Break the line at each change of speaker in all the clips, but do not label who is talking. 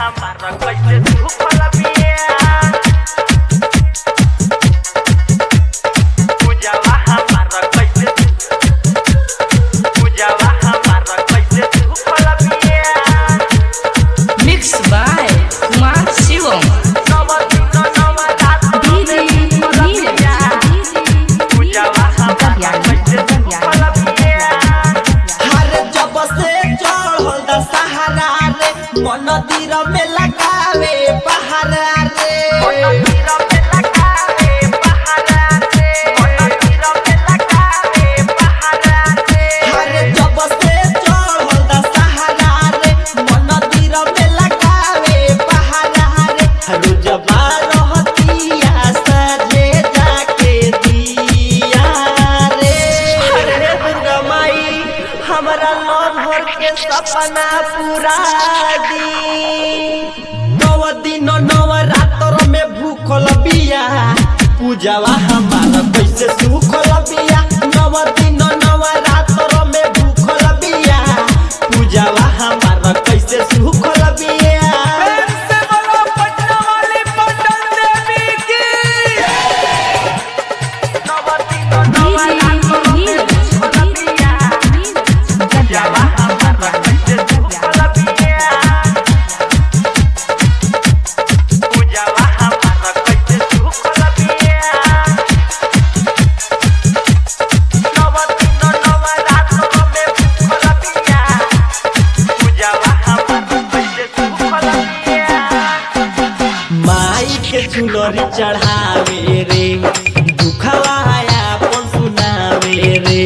हमारा कैसे भूखल बिया पूजावा हमारा कैसे भूखल बिया
Mixed by Kumar Shivam.
पूजावा हमारा कैसे भूखल बिया
मंदिर में लगावे पहाड़ा रे हरे जब से चढ़ल दशहरा रे मंदिर में लगावे पहाड़ा रे रोज रहतिया सजे जाके दिया रे हरे दुर्गा माई हमरा लौट भर के सपना पूरा नव दिन नव रातर में भूखल बिया पूजावा हमारा कैसे सुखल बिया नव दिन नव रातर में भूखल बिया पूजावा हमारा कैसे सुखल बिया माई के चुनरी चढ़ावे रे दुखवा अपन सुनावे रे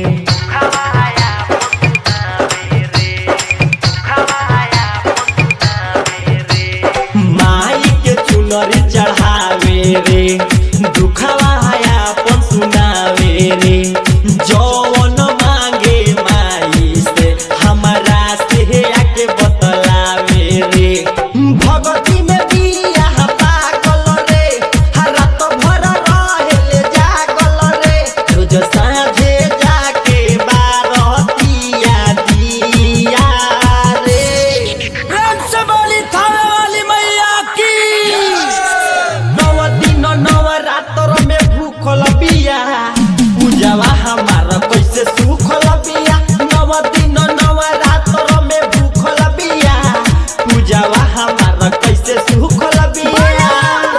माई के चुनरी चढ़ावे रे दुखवा अपन सुनावे रे जौन मांगे माई से हमारा से आके बतलावे रे भगती में बिया पागल रे रात भर रहेले जागल रे रोज साँझे जाके बारतिया दिया रे प्रेम से बोली थाने वाली मैया की नव दिन नव रातर में भूखल बिया पूजावा हमारा कैसे सुखल बिया नव दिन नव रातर में भूखल बिया पूजावा हमारा कैसे सुखल बिया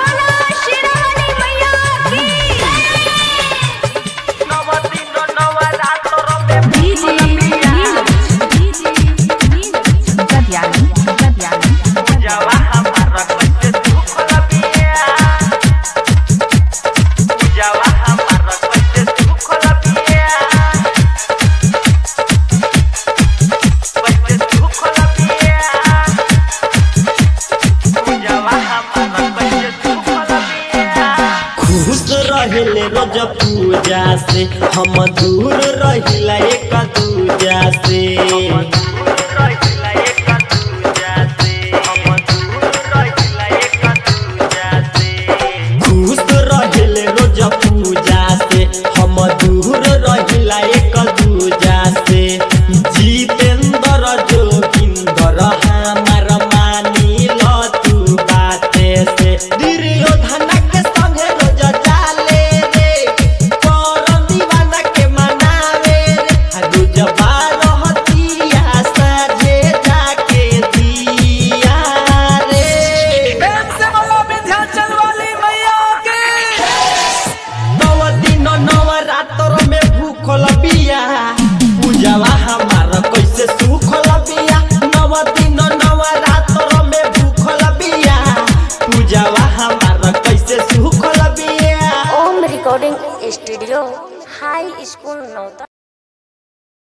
खुश रहेले रोज पूजा से हम दूर रहिला एक दूजा से खुश रहेले रोज पूजा से हम दूर रहिला एक दूजा से जितेंद्र जोगिंदर हमार मानी लो तू बाते से दुर्योधन के संगे रोज जाले रे करम दीवाना के मनावे रे रोज रहतिया सजे जाके दिया रे नव दिन नव रातर में भूखल बिया पूजावा हमारा कैसे सुखल बिया नव दिन नव रातर में भूखल बिया पूजावा हमारा कैसे सुखल बिया
Om recording studio high school नौता।